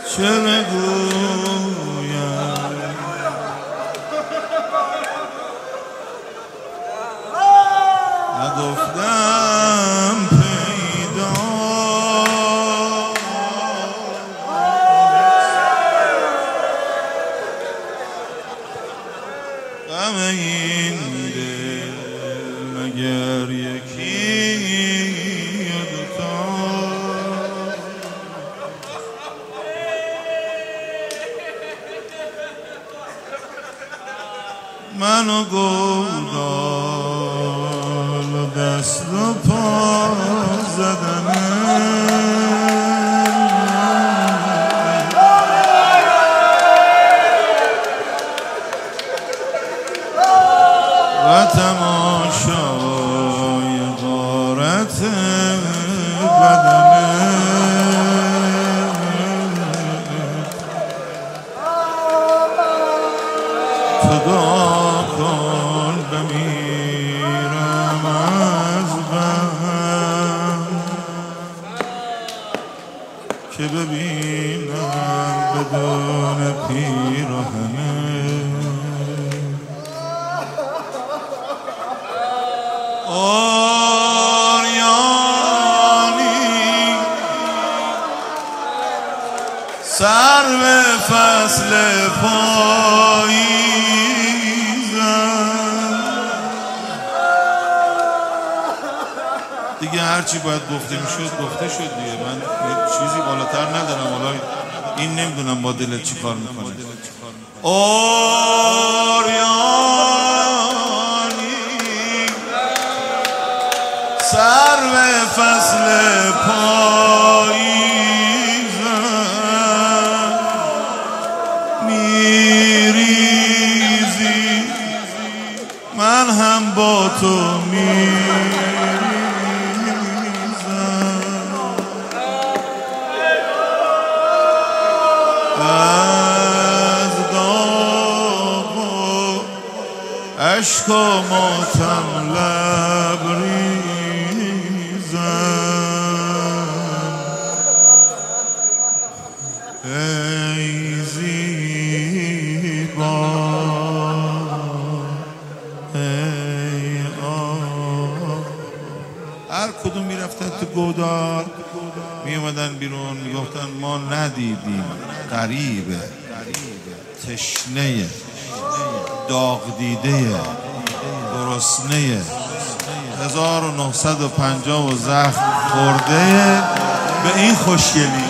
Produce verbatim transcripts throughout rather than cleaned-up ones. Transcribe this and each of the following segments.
چه بگویم نگفتم پیدا غم این دل مگر یکی یا دوتا منو گودال و دست و پا زدنه و تماشای غارت بدنه تو دعا کن بمیرم از غم که ببینم بدون پیراهنه آریانی سر به فصل پاییزم دیگه هرچی باید گفته میشد گفته شد دیگه. من چیزی بالاتر ندارم. حالا این نمیدونم با دلت چی کار میکنه. آریانی سر به فصل پاییزم میریزی من هم با تو میریزم از داغ و عشق و ماتم لبریزم ای زیبا ای آه. هر کدوم میرفتن تو گودال می اومدن بیرون میگفتن ما ندیدیم، غریبه، تشنه، داغ دیده، گرسنه، هزار و نهصد و پنجاه و زخم خورده به این خوشگلی.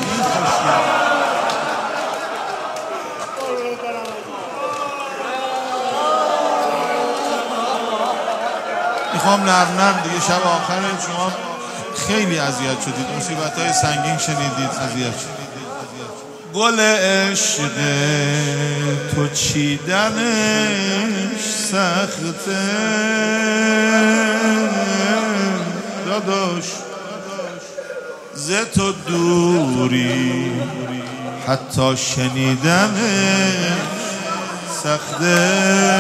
میخوام نرم نرم دیگه، شب آخر شما خیلی اذیت شدید، مصیبت‌های سنگین شنیدید، اذیت شدید. گل عشق تو چیدنش سخته داداش، ز تو دوری حتی شنیدنش سخته.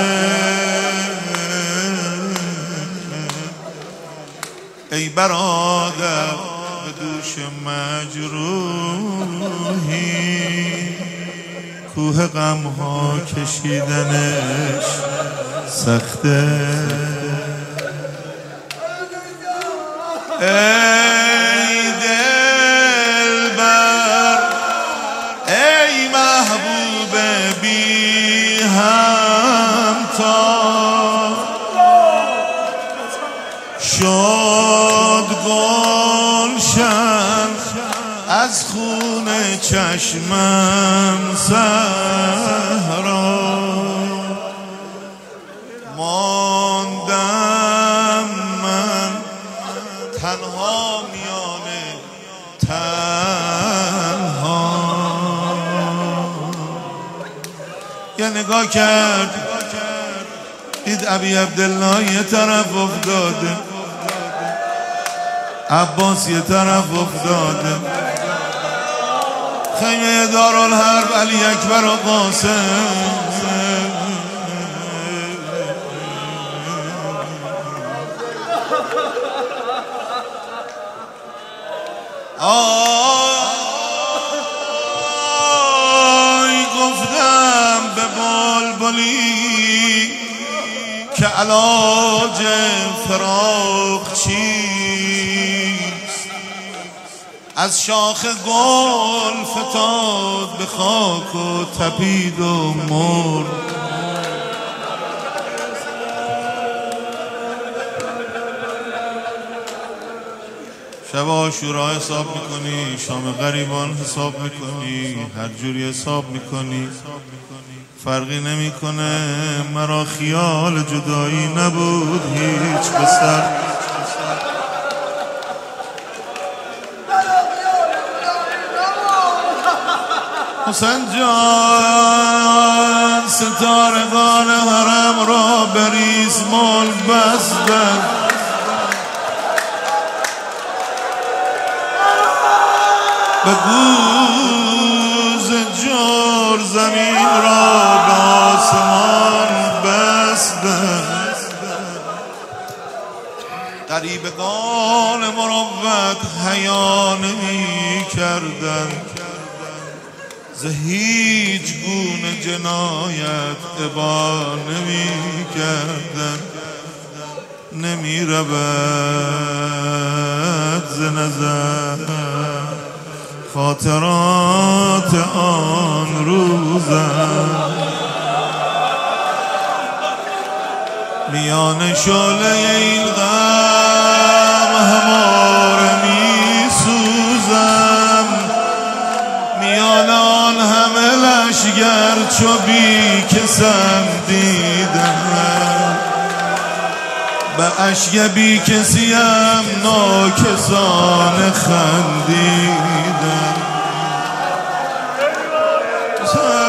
ای برادر به دوش مجروحی کوه غم ها کشیدنش سخته. ای دلبر ای محبوب بی همتا شد گلشن از خون چشمم صحرا، ماندم من تنها میانه تنها. یه نگاه کرد دید ابی عبدالله یه طرف افتاده، عباس یه طرف افتاده، خیمه دارالحرب علی اکبر و قاسم. آه علاج فراق چیست؟ از شاخ گل فتاد به خاک و تپید و مرد. شب عاشورا حساب میکنی، شام غریبان حساب میکنی، هر جوری حساب میکنی فرقی نمیکنه. مرا خیال جدایی نبود هیچ بسر. حسین جان ستارگان حرم را بریسمان بستند، به گوز جور زمین را به آسمان بستند. غریبگان مروت حیا نمی کردند، ز هیچ گونه جنایت ابا نمی کردند. نمی رود ز نظر خاطرات آن روزم، میان شعله این غم همواره می سوزم. میان آن همه لشگر چو بی کسم دیدم، به اشک بی کسیم ناکسانه خندیدم.